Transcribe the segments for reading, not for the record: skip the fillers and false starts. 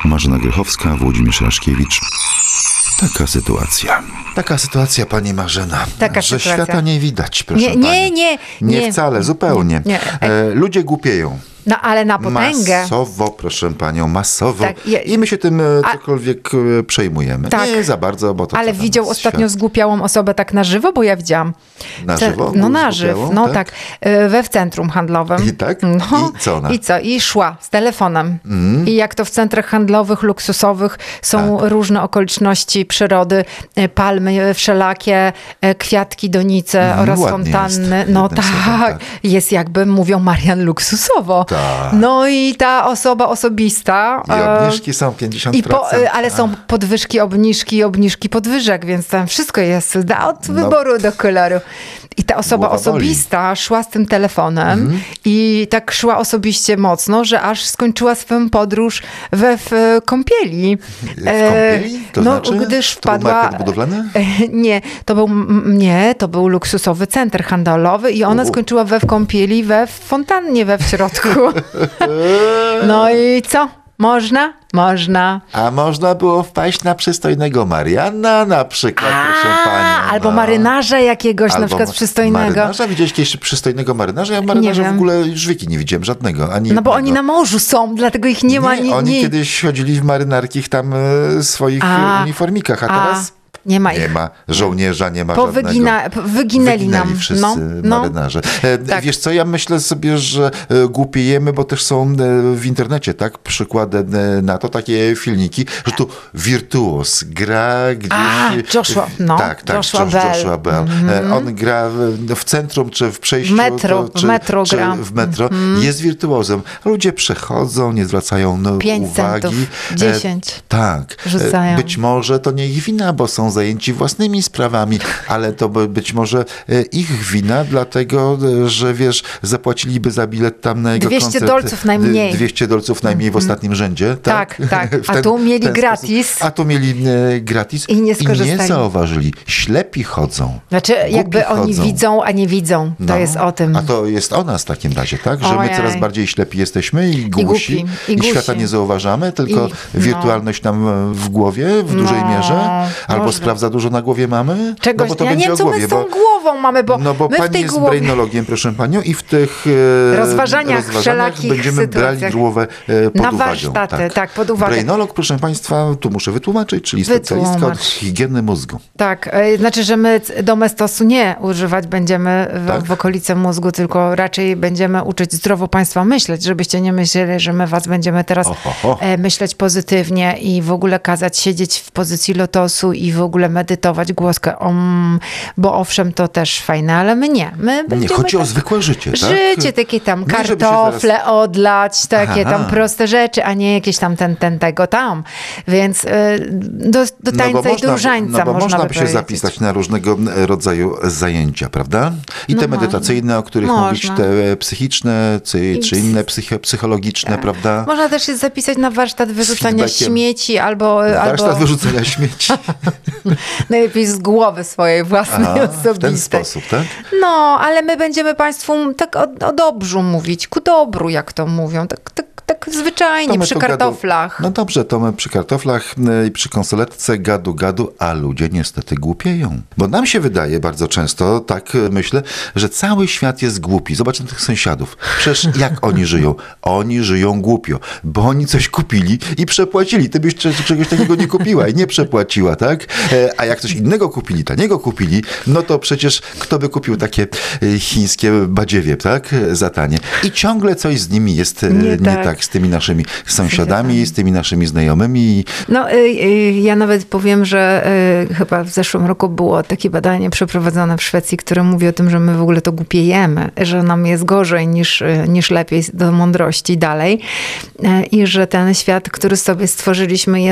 Marzena Grychowska, Włodzimierz Raszkiewicz. Taka sytuacja, pani Marzena, że świata nie widać, proszę pani. Nie wcale, zupełnie. Ludzie głupieją. No ale na potęgę. Masowo, proszę panią, masowo. Tak, i my się tym cokolwiek przejmujemy. Tak. Nie za bardzo, bo to... Ale widział ostatnio zgłupiałą osobę tak na żywo, bo ja widziałam. Na żywo? No na żywo, no tak. W centrum handlowym. I tak? No. I co ona? I co? I szła z telefonem. I jak to w centrach handlowych, luksusowych są różne okoliczności przyrody, palmy wszelakie, kwiatki, donice oraz fontanny. Jest. No tak. Jest jakby, mówią Marian, luksusowo. Tak. No i ta osoba osobista. I obniżki są 50%. Ale są podwyżki, obniżki podwyżek, więc tam wszystko jest od wyboru do koloru. I ta osoba osobista szła z tym telefonem i tak szła osobiście mocno, że aż skończyła swoją podróż w kąpieli. W kąpieli? To znaczy? Gdyż wpadła... To był market budowlany? To był luksusowy center handlowy i ona skończyła w kąpieli we fontannie w środku. No i co? Można? Można. A można było wpaść na przystojnego Mariana na przykład, proszę pani. Albo marynarza jakiegoś na przykład przystojnego. Marynarza? Widziałeś kiedyś przystojnego marynarza? Ja marynarza w ogóle już wieki nie widziałem żadnego. Ani no bo oni na morzu są, dlatego ich nie ma. Oni kiedyś chodzili w marynarkich tam swoich uniformikach, a teraz... Nie ma ich. Nie ma żołnierza, nie ma żadnego. Wyginęli nam. Wszyscy marynarze. Tak. Wiesz co, ja myślę sobie, że głupiejemy, bo też są w internecie, tak, przykłady na to, takie filmiki, że tu wirtuoz gra gdzieś... Joshua, Joshua Bell. On gra w centrum, czy w przejściu... W metro. Jest wirtuozem. Ludzie przechodzą, nie zwracają 5 uwagi. Centów, 10. Tak. Rzucają. Być może to nie ich wina, bo są zajęci własnymi sprawami, ale to być może ich wina, dlatego, że wiesz, zapłaciliby za bilet tam na jego 200 koncert. dolców najmniej. 200 dolców najmniej w ostatnim rzędzie. Tak. A tu mieli gratis. I nie skorzystali. I nie zauważyli. Ślepi chodzą. Znaczy, jakby oni widzą, a nie widzą. To jest o tym. A to jest o nas w takim razie, tak? Że my coraz bardziej ślepi jesteśmy i głusi. I świata nie zauważamy, tylko wirtualność nam w głowie w dużej mierze. Albo sprawdza dużo na głowie mamy? Czegoś, bo to ja będzie nie wiem, co głowie, my z tą głową mamy, bo my pani w tej jest brainologiem, proszę panią, i w tych rozważaniach wszelakich będziemy brali głowę pod na uwagę. warsztaty, tak, pod uwagę. Brainolog, proszę państwa, tu muszę wytłumaczyć, czyli specjalistka od higieny mózgu. Tak, znaczy, że my domestosu nie używać będziemy w okolicy mózgu, tylko raczej będziemy uczyć zdrowo państwa myśleć, żebyście nie myśleli, że my was będziemy teraz myśleć pozytywnie i w ogóle kazać siedzieć w pozycji lotosu i w ogóle medytować głoskę bo owszem, to też fajne, ale my nie. My będziemy chodzi o zwykłe życie, tak? Życie, takie tam kartofle odlać, takie tam proste rzeczy, a nie jakieś tam tego tam. Więc do tańca i do różańca można by się zapisać na różnego rodzaju zajęcia, prawda? I te medytacyjne, o których mówisz, te psychiczne, czy inne psychologiczne, prawda? Można też się zapisać na warsztat wyrzucania śmieci albo... Warsztat wyrzucania śmieci. Najlepiej z głowy swojej własnej osobistej. W ten sposób, tak? No, ale my będziemy państwu tak o dobru mówić, ku dobru, jak to mówią, tak zwyczajnie, przy kartoflach. No dobrze, to my przy kartoflach i przy konsoletce gadu, a ludzie niestety głupieją. Bo nam się wydaje bardzo często, tak myślę, że cały świat jest głupi. Zobacz na tych sąsiadów. Przecież jak oni żyją? Oni żyją głupio, bo oni coś kupili i przepłacili. Ty byś czegoś takiego nie kupiła i nie przepłaciła, tak? A jak coś innego kupili, taniego kupili, no to przecież kto by kupił takie chińskie badziewie, tak? Za tanie. I ciągle coś z nimi jest nie tak. Z tymi naszymi sąsiadami, z tymi naszymi znajomymi. No, ja nawet powiem, że chyba w zeszłym roku było takie badanie przeprowadzone w Szwecji, które mówi o tym, że my w ogóle to głupiejemy, że nam jest gorzej niż lepiej do mądrości dalej i że ten świat, który sobie stworzyliśmy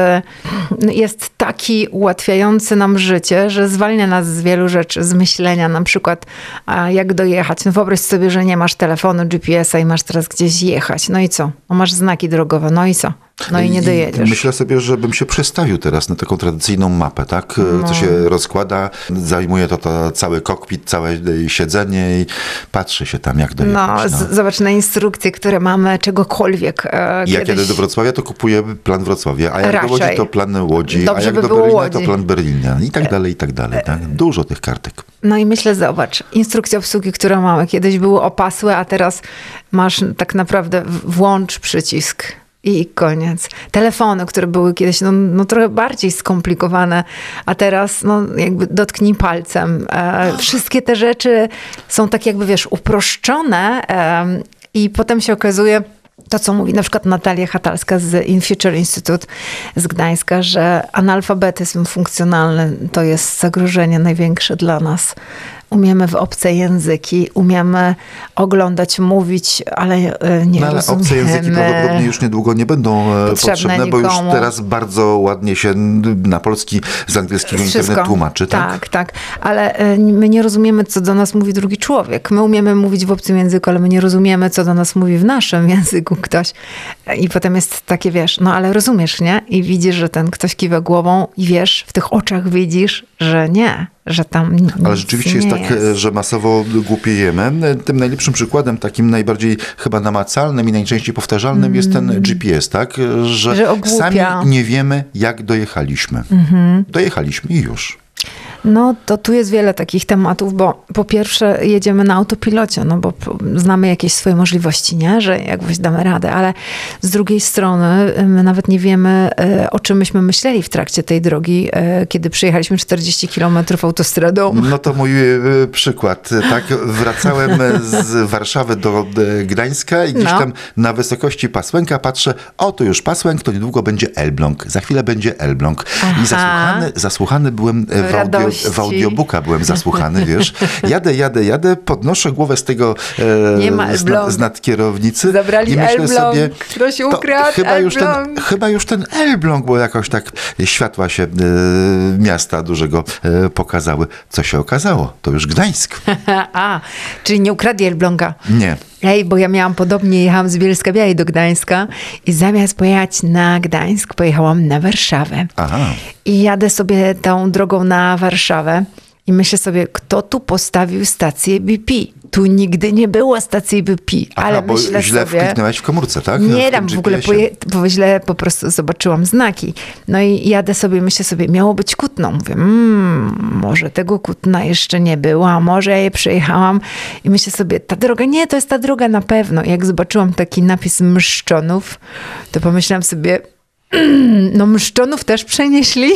jest taki ułatwiający nam życie, że zwalnia nas z wielu rzeczy, z myślenia, na przykład jak dojechać. No wyobraź sobie, że nie masz telefonu, GPS-a i masz teraz gdzieś jechać. No i co? No masz znaki drogowe. No i co? No i nie dojedziesz. Myślę sobie, że bym się przestawił teraz na taką tradycyjną mapę, tak? Co się rozkłada, zajmuje to cały kokpit, całe siedzenie i patrzy się tam, jak dojechać. Zobacz na instrukcje, które mamy czegokolwiek. Jak jadę do Wrocławia, to kupuję plan Wrocławia, a jak do Łodzi, to plan Łodzi, Dobrze a jak by do było Berlina, Łodzi. to plan Berlina i tak dalej, i tak dalej. Tak? Dużo tych kartek. No i myślę, zobacz, instrukcje obsługi, które mamy, kiedyś były opasłe, a teraz masz tak naprawdę włącz przycisk i koniec. Telefony, które były kiedyś no trochę bardziej skomplikowane, a teraz jakby dotknij palcem. Wszystkie te rzeczy są tak jakby, wiesz, uproszczone i potem się okazuje, to, co mówi na przykład Natalia Hatalska z InFuture Institute z Gdańska, że analfabetyzm funkcjonalny to jest zagrożenie największe dla nas. Umiemy w obce języki, umiemy oglądać, mówić, ale nie rozumiemy. Ale obce języki prawdopodobnie już niedługo nie będą potrzebne, bo już teraz bardzo ładnie się na polski z angielskiego internet tłumaczy. Tak? Tak. Ale my nie rozumiemy, co do nas mówi drugi człowiek. My umiemy mówić w obcym języku, ale my nie rozumiemy, co do nas mówi w naszym języku ktoś. I potem jest takie, wiesz, ale rozumiesz, nie? I widzisz, że ten ktoś kiwa głową i wiesz, w tych oczach widzisz, że nie. Że tam ale rzeczywiście jest tak, że masowo głupiejemy. Tym najlepszym przykładem, takim najbardziej chyba namacalnym i najczęściej powtarzalnym jest ten GPS, tak? Że sami nie wiemy, jak dojechaliśmy. Dojechaliśmy i już. No to tu jest wiele takich tematów, bo po pierwsze jedziemy na autopilocie, bo znamy jakieś swoje możliwości, nie? Że jakoś damy radę, ale z drugiej strony my nawet nie wiemy, o czym myśmy myśleli w trakcie tej drogi, kiedy przyjechaliśmy 40 kilometrów autostradą. No to mój przykład, tak? Wracałem z Warszawy do Gdańska i gdzieś tam na wysokości Pasłęka patrzę, tu już Pasłęk, to niedługo będzie Elbląg, za chwilę będzie Elbląg. I zasłuchany byłem w audiobooka byłem zasłuchany, wiesz. Jadę, podnoszę głowę z tego z nad kierownicy. Zabrali i myślę sobie, ktoś ukradł chyba już ten Elbląg, bo jakoś tak światła się miasta dużego pokazały. Co się okazało? To już Gdańsk. Czyli nie ukradli Elbląga. Nie. Bo ja miałam podobnie, jechałam z Bielska-Białej do Gdańska i zamiast pojechać na Gdańsk, pojechałam na Warszawę. Aha. I jadę sobie tą drogą na Warszawę i myślę sobie, kto tu postawił stację BP? Tu nigdy nie było stacji BP, ale bo myślę źle sobie... wkliknęłaś w komórce, tak? Nie dam w ogóle, bo źle po prostu zobaczyłam znaki. No i jadę sobie, myślę sobie, miało być Kutno. Mówię, może tego Kutna jeszcze nie było, a może ja je przejechałam. I myślę sobie, ta droga, nie, to jest ta droga na pewno. I jak zobaczyłam taki napis Mszczonów, to pomyślałam sobie, Mszczonów też przenieśli.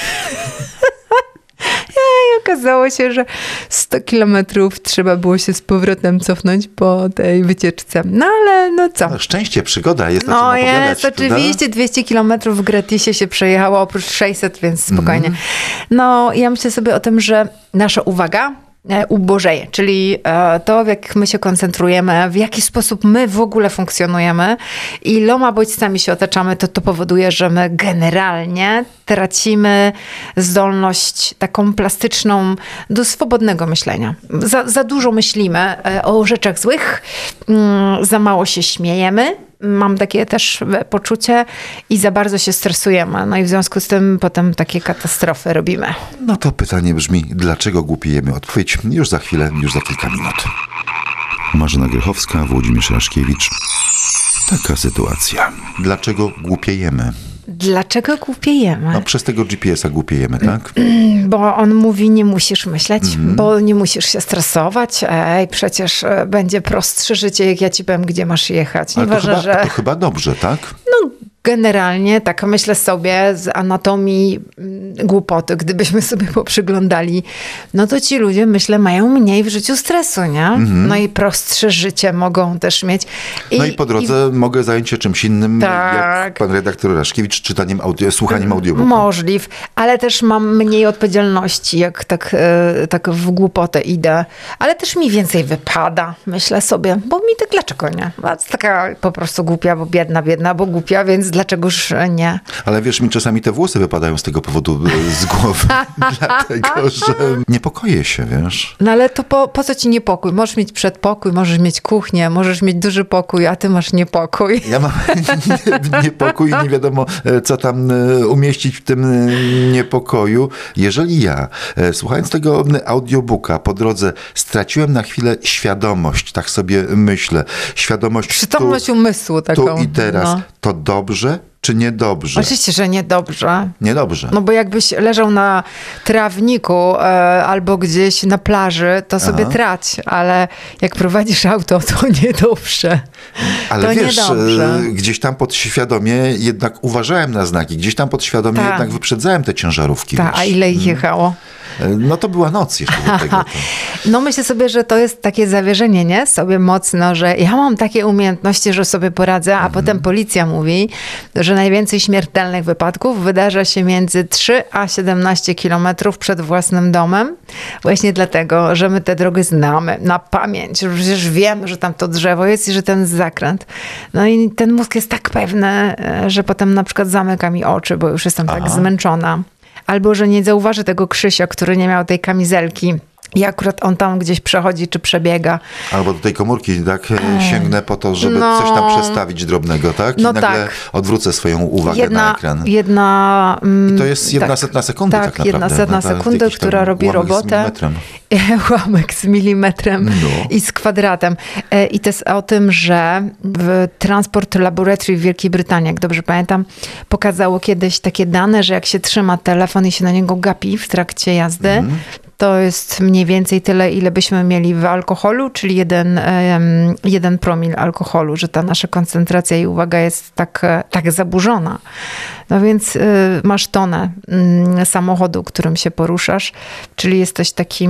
I okazało się, że 100 kilometrów trzeba było się z powrotem cofnąć po tej wycieczce. No ale co? Szczęście, przygoda, jest o czym opowiadać. Jest, oczywiście 200 kilometrów w gratisie się przejechało, oprócz 600, więc spokojnie. No, ja myślę sobie o tym, że nasza uwaga ubożeje, czyli to, jak my się koncentrujemy, w jaki sposób my w ogóle funkcjonujemy, iloma bodźcami się otaczamy, to powoduje, że my generalnie tracimy zdolność taką plastyczną do swobodnego myślenia. Za dużo myślimy o rzeczach złych, za mało się śmiejemy, mam takie też poczucie i za bardzo się stresujemy. No i w związku z tym potem takie katastrofy robimy. No to pytanie brzmi, dlaczego głupiejemy? Odpowiedź już za chwilę, już za kilka minut. Marzena Grychowska, Włodzimierz Raszkiewicz. Taka sytuacja. Dlaczego głupiejemy? Dlaczego głupiejemy? No przez tego GPS-a głupiejemy, tak? Bo on mówi, nie musisz myśleć, bo nie musisz się stresować. Przecież będzie prostsze życie, jak ja ci powiem, gdzie masz jechać. To chyba dobrze, tak? No generalnie, tak myślę sobie z anatomii głupoty, gdybyśmy sobie poprzyglądali, no to ci ludzie, myślę, mają mniej w życiu stresu, nie? No i prostsze życie mogą też mieć. No i po drodze mogę zająć się czymś innym, jak pan redaktor Raszkiewicz, słuchaniem audiobooka. Możliw, ale też mam mniej odpowiedzialności, jak tak w głupotę idę. Ale też mi więcej wypada, myślę sobie, bo mi tak dlaczego nie? Taka po prostu głupia, bo biedna, bo głupia, więc dlaczegoż nie? Ale wiesz, mi czasami te włosy wypadają z tego powodu z głowy, dlatego, że niepokoję się, wiesz. No ale to po co ci niepokój? Możesz mieć przedpokój, możesz mieć kuchnię, możesz mieć duży pokój, a ty masz niepokój. Ja mam niepokój i nie wiadomo, co tam umieścić w tym niepokoju. Jeżeli ja, słuchając tego audiobooka po drodze, straciłem na chwilę świadomość, tak sobie myślę, świadomość Przytomność umysłu taką. tu i teraz, No. to dobrze czy niedobrze? Oczywiście, że niedobrze. Niedobrze. No bo jakbyś leżał na trawniku albo gdzieś na plaży, to sobie trać, ale jak prowadzisz auto, to niedobrze. Ale to wiesz, niedobrze. gdzieś tam podświadomie jednak uważałem na znaki, gdzieś tam podświadomie Tak. jednak wyprzedzałem te ciężarówki. Tak, a wiesz. ile ich jechało? No to była noc jeszcze do tego. To. No myślę sobie, że to jest takie zawierzenie, nie? Sobie mocno, że ja mam takie umiejętności, że sobie poradzę, a potem policja mówi, że najwięcej śmiertelnych wypadków wydarza się między 3 a 17 kilometrów przed własnym domem. Właśnie dlatego, że my te drogi znamy na pamięć. Przecież wiemy, że tam to drzewo jest i że ten zakręt. No i ten mózg jest tak pewny, że potem na przykład zamyka mi oczy, bo już jestem tak zmęczona. Albo, że nie zauważy tego Krzysia, który nie miał tej kamizelki i akurat on tam gdzieś przechodzi czy przebiega. Albo do tej komórki tak sięgnę po to, żeby No. coś tam przestawić drobnego, tak? I No nagle tak. odwrócę swoją uwagę na ekran. I to jest 1/100 sekundy tak naprawdę. 1/100 sekundy, Jakiś tam która robi ułamek z robotę. milimetrem. Ułamek z milimetrem No. i z kwadratem. I to jest o tym, że w Transport Laboratory w Wielkiej Brytanii, jak dobrze pamiętam, pokazało kiedyś takie dane, że jak się trzyma telefon i się na niego gapi w trakcie jazdy, to jest mniej więcej tyle, ile byśmy mieli w alkoholu, czyli 1 promil alkoholu, że ta nasza koncentracja i uwaga jest tak zaburzona. No więc masz tonę samochodu, którym się poruszasz, czyli jesteś takim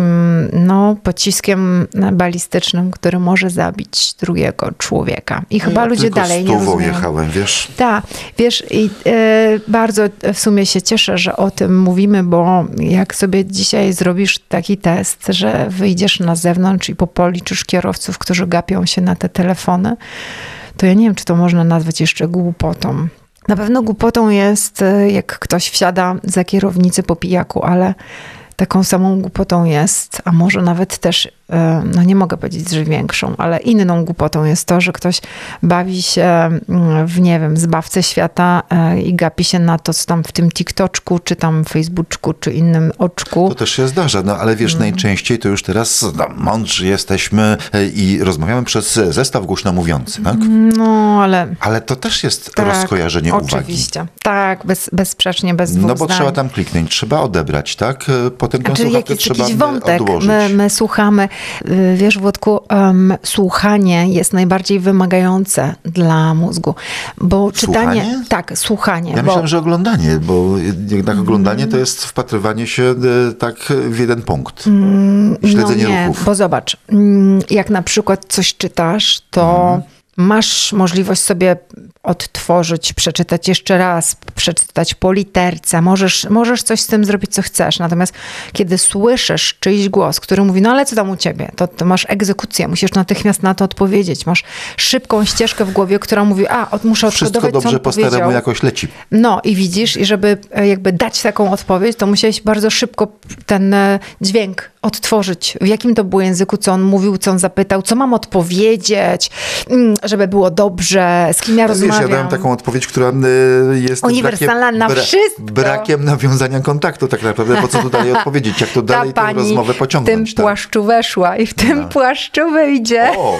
pociskiem balistycznym, który może zabić drugiego człowieka. I chyba ludzie tylko dalej nie 100 rozumieją. jechałem, wiesz? Tak, wiesz, i bardzo w sumie się cieszę, że o tym mówimy, bo jak sobie dzisiaj zrobisz taki test, że wyjdziesz na zewnątrz i policzysz kierowców, którzy gapią się na te telefony, to ja nie wiem, czy to można nazwać jeszcze głupotą. Na pewno głupotą jest, jak ktoś wsiada za kierownicę po pijaku, ale taką samą głupotą jest, a może nawet też, nie mogę powiedzieć, że większą, ale inną głupotą jest to, że ktoś bawi się w, nie wiem, zbawcę świata i gapi się na to, co tam w tym TikToczku, czy tam Facebooczku, czy innym oczku. To też się zdarza, ale wiesz, najczęściej to już teraz mądrzy jesteśmy i rozmawiamy przez zestaw głośnomówiący, tak? No, ale... Ale to też jest Tak, rozkojarzenie uwagi. oczywiście. Tak, bezsprzecznie, bez dwóch No bo zdań. trzeba tam kliknąć, trzeba odebrać, tak? Potem tę Znaczy, słuchawkę jak jest trzeba jakiś wątek, odłożyć. my słuchamy. Wiesz, Włodku, słuchanie jest najbardziej wymagające dla mózgu. Bo czytanie... Słuchanie? Tak, słuchanie. Ja myślałem, że oglądanie, bo jednak oglądanie to jest wpatrywanie się tak w jeden punkt. Śledzenie nie, ruchów. bo zobacz, jak na przykład coś czytasz, to masz możliwość sobie odtworzyć, przeczytać jeszcze raz, przeczytać po literce. Możesz coś z tym zrobić, co chcesz. Natomiast kiedy słyszysz czyjś głos, który mówi, no ale co tam u ciebie? To masz egzekucję, musisz natychmiast na to odpowiedzieć. Masz szybką ścieżkę w głowie, która mówi, muszę Wszystko odkodować, co dobrze on po staremu powiedział. jakoś leci. No i widzisz, i żeby jakby dać taką odpowiedź, to musiałeś bardzo szybko ten dźwięk odtworzyć. W jakim to było języku, co on mówił, co on zapytał, co mam odpowiedzieć, żeby było dobrze, z kim ja rozmawiam. Wiesz, ja dałem taką odpowiedź, która jest uniwersalna na wszystko. brakiem nawiązania kontaktu tak naprawdę. Po co tu dalej odpowiedzieć? Jak to dalej tę rozmowę w pociągnąć? tym płaszczu weszła i w tym płaszczu wyjdzie. O,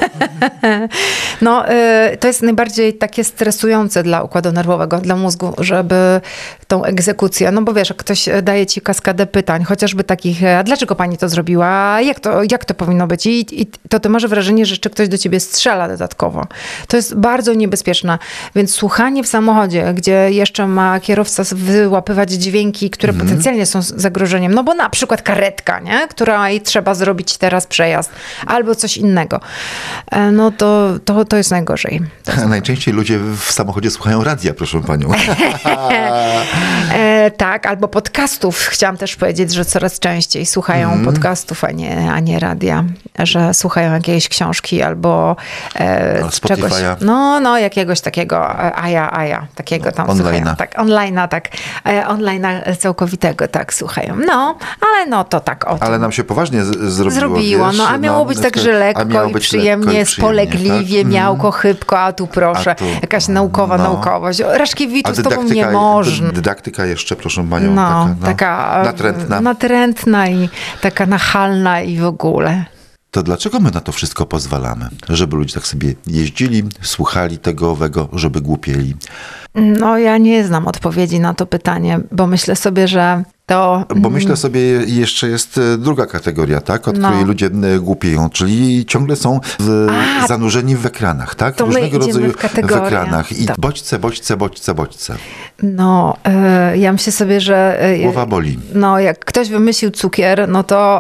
No, to jest najbardziej takie stresujące dla układu nerwowego, dla mózgu, żeby tą egzekucję, no bo wiesz, jak ktoś daje ci kaskadę pytań, chociażby takich, a dlaczego pani to zrobiła, jak to powinno być? I to ty masz wrażenie, że jeszcze ktoś do ciebie strzela dodatkowo. To jest bardzo niebezpieczne. Więc słuchanie w samochodzie, gdzie jeszcze ma kierowca wyłapywać dźwięki, które potencjalnie są zagrożeniem, no bo na przykład karetka, nie? Której trzeba zrobić teraz przejazd, albo coś innego. No to jest najgorzej. najczęściej ludzie w samochodzie słuchają radia, proszę panią. Tak, albo podcastów. Chciałam też powiedzieć, że coraz częściej słuchają podcastów. podcastów, a nie radia, że słuchają jakiejś książki albo czegoś. No, jakiegoś takiego Aja, takiego tam online'a. słuchają. Tak, online'a, tak. Online'a całkowitego, tak, słuchają. No, ale to tak o tym. Ale nam się poważnie zrobiło, wiesz, a miało być tak, że lekko i przyjemnie, spolegliwie, tak? miałko, chybko, a tu proszę, jakaś naukowość. Raszkiewiczu z tobą nie można. Dydaktyka jeszcze, proszę panią, taka natrętna i taka nachalna i w ogóle. To dlaczego my na to wszystko pozwalamy? Żeby ludzie tak sobie jeździli, słuchali tego owego, żeby głupieli? No ja nie znam odpowiedzi na to pytanie, bo myślę sobie, że to... Bo myślę sobie, jeszcze jest druga kategoria, tak? Od której ludzie głupieją, czyli ciągle są zanurzeni w ekranach, tak? To różnego rodzaju w ekranach. I tak. bodźce. No, ja myślę sobie, że... Głowa boli. No, jak ktoś wymyślił cukier, no to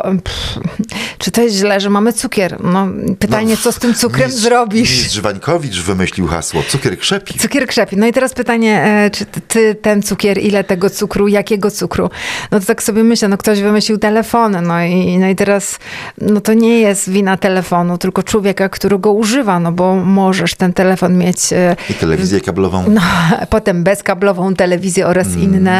czy to jest źle, że mamy cukier? No, pytanie, co z tym cukrem zrobisz? Mistrz Wańkowicz wymyślił hasło, cukier krzepi. Cukier krzepi. No i teraz pytanie, czy ty ten cukier, ile tego cukru, jakiego cukru? No to tak sobie myślę, no ktoś wymyślił telefony, no i teraz, no to nie jest wina telefonu, tylko człowieka, który go używa, no bo możesz ten telefon mieć... I telewizję kablową. No, potem bezkablową telewizję oraz inne.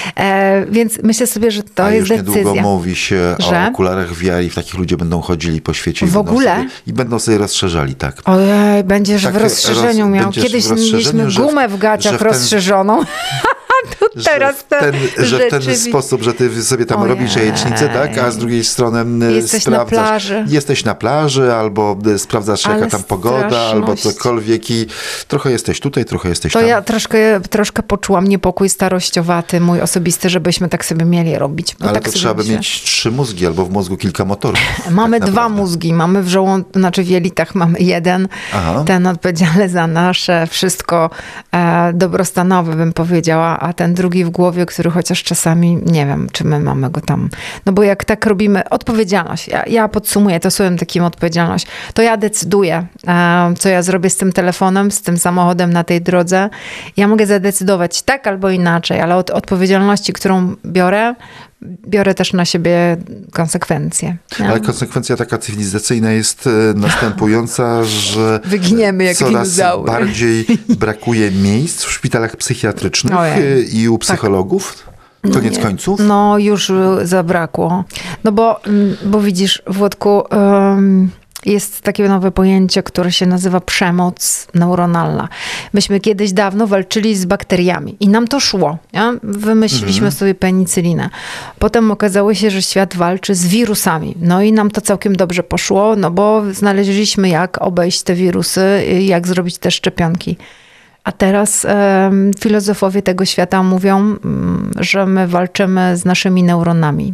Więc myślę sobie, że to jest decyzja. A już niedługo mówi się o okularach VR i w takich ludzie będą chodzili po świecie. W ogóle? I będą sobie rozszerzali, tak. Ojej, będziesz w rozszerzeniu miał. Kiedyś mieliśmy gumę w gaciach rozszerzoną. Teraz że w ten sposób, że ty sobie tam robisz jajecznicę, tak? A z drugiej strony jesteś na plaży, albo sprawdzasz jaka tam pogoda, albo cokolwiek i trochę jesteś tutaj, trochę jesteś tam. To ja troszkę poczułam niepokój starościowaty mój osobisty, żebyśmy tak sobie mieli robić. Ale tak to trzeba by mieć 3 mózgi, albo w mózgu kilka motorów. Mamy tak 2 mózgi, mamy w w jelitach mamy 1. Aha. Ten odpowiedzialny za nasze wszystko dobrostanowe, bym powiedziała, a ten drugi w głowie, który chociaż czasami, nie wiem, czy my mamy go tam. No bo jak tak robimy, odpowiedzialność. Ja podsumuję to słowem takim odpowiedzialność. To ja decyduję, co ja zrobię z tym telefonem, z tym samochodem na tej drodze. Ja mogę zadecydować tak albo inaczej, ale od odpowiedzialności, którą biorę też na siebie konsekwencje. Nie? Ale konsekwencja taka cywilizacyjna jest następująca, że wyginiemy jak coraz dinozaury. bardziej brakuje miejsc w szpitalach psychiatrycznych i u psychologów. Koniec końców? No już zabrakło. No bo widzisz, Włodku, jest takie nowe pojęcie, które się nazywa przemoc neuronalna. Myśmy kiedyś dawno walczyli z bakteriami i nam to szło. Nie? Wymyśliliśmy sobie penicylinę. Potem okazało się, że świat walczy z wirusami. No i nam to całkiem dobrze poszło, no bo znaleźliśmy jak obejść te wirusy, jak zrobić te szczepionki. A teraz filozofowie tego świata mówią, że my walczymy z naszymi neuronami.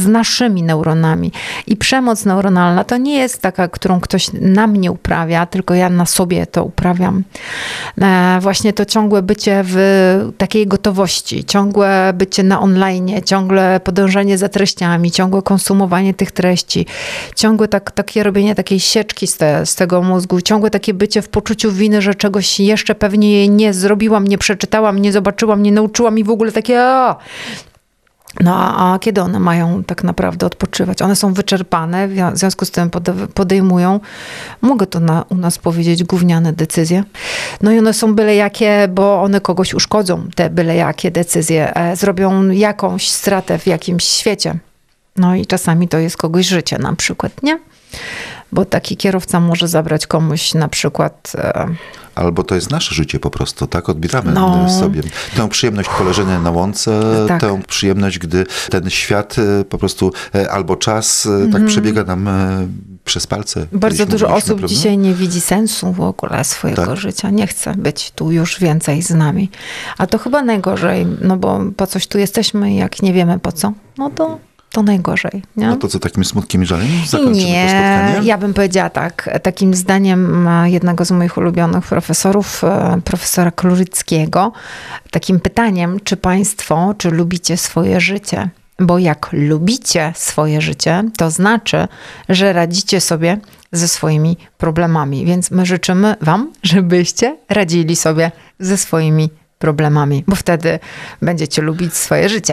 I przemoc neuronalna to nie jest taka, którą ktoś na mnie uprawia, tylko ja na sobie to uprawiam. Właśnie to ciągłe bycie w takiej gotowości, ciągłe bycie na online, ciągłe podążanie za treściami, ciągłe konsumowanie tych treści, ciągłe takie robienie takiej sieczki z tego mózgu, ciągłe takie bycie w poczuciu winy, że czegoś jeszcze pewnie nie zrobiłam, nie przeczytałam, nie zobaczyłam, nie nauczyłam i w ogóle takie... No a kiedy one mają tak naprawdę odpoczywać? One są wyczerpane, w związku z tym podejmują, mogę to u nas powiedzieć, gówniane decyzje. No i one są byle jakie, bo one kogoś uszkodzą, te byle jakie decyzje. Zrobią jakąś stratę w jakimś świecie. No i czasami to jest kogoś życie na przykład, nie? Bo taki kierowca może zabrać komuś na przykład... Albo to jest nasze życie po prostu, tak? Odbieramy sobie tę przyjemność poleżenia na łące, tę przyjemność, gdy ten świat po prostu, albo czas tak przebiega nam przez palce. Bardzo dużo osób dzisiaj nie widzi sensu w ogóle swojego życia. Nie chce być tu już więcej z nami. A to chyba najgorzej, no bo po coś tu jesteśmy, jak nie wiemy po co, no to najgorzej. Nie? No to co, takim smutkiem i żalem zakończymy to spotkanie? Ja bym powiedziała tak. Takim zdaniem jednego z moich ulubionych profesorów, profesora Kluryckiego, takim pytaniem, czy lubicie swoje życie? Bo jak lubicie swoje życie, to znaczy, że radzicie sobie ze swoimi problemami. Więc my życzymy wam, żebyście radzili sobie ze swoimi problemami, bo wtedy będziecie lubić swoje życie.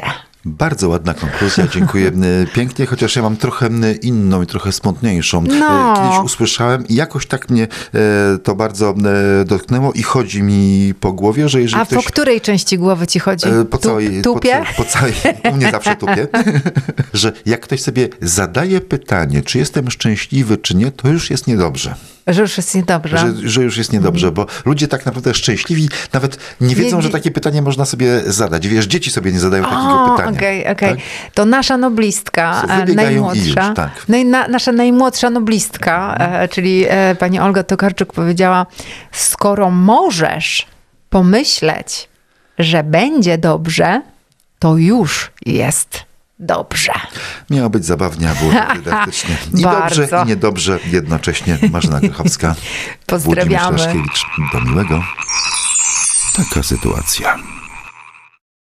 Bardzo ładna konkluzja, dziękuję pięknie, chociaż ja mam trochę inną i trochę smutniejszą. No. Kiedyś usłyszałem i jakoś tak mnie to bardzo dotknęło i chodzi mi po głowie, że jeżeli A ktoś... po której części głowy ci chodzi? Po całej, Tupie? Po całej, u mnie zawsze tupie, że jak ktoś sobie zadaje pytanie, czy jestem szczęśliwy, czy nie, to już jest niedobrze. Że już jest niedobrze. Że już jest niedobrze, bo ludzie tak naprawdę szczęśliwi nawet nie wiedzą, że takie pytanie można sobie zadać. Wiesz, dzieci sobie nie zadają takiego pytania. Okej. Tak? To nasza noblistka, Co wybiegają i najmłodsza, już, tak. nasza najmłodsza noblistka, czyli pani Olga Tokarczuk powiedziała, skoro możesz pomyśleć, że będzie dobrze, to już jest dobrze. Miało być zabawnie, a było tak dydaktycznie. I Bardzo. dobrze, i niedobrze jednocześnie. Marzena Grochowska, Pozdrawiamy. Włodzimierz Raszkiewicz. Do miłego. Taka sytuacja.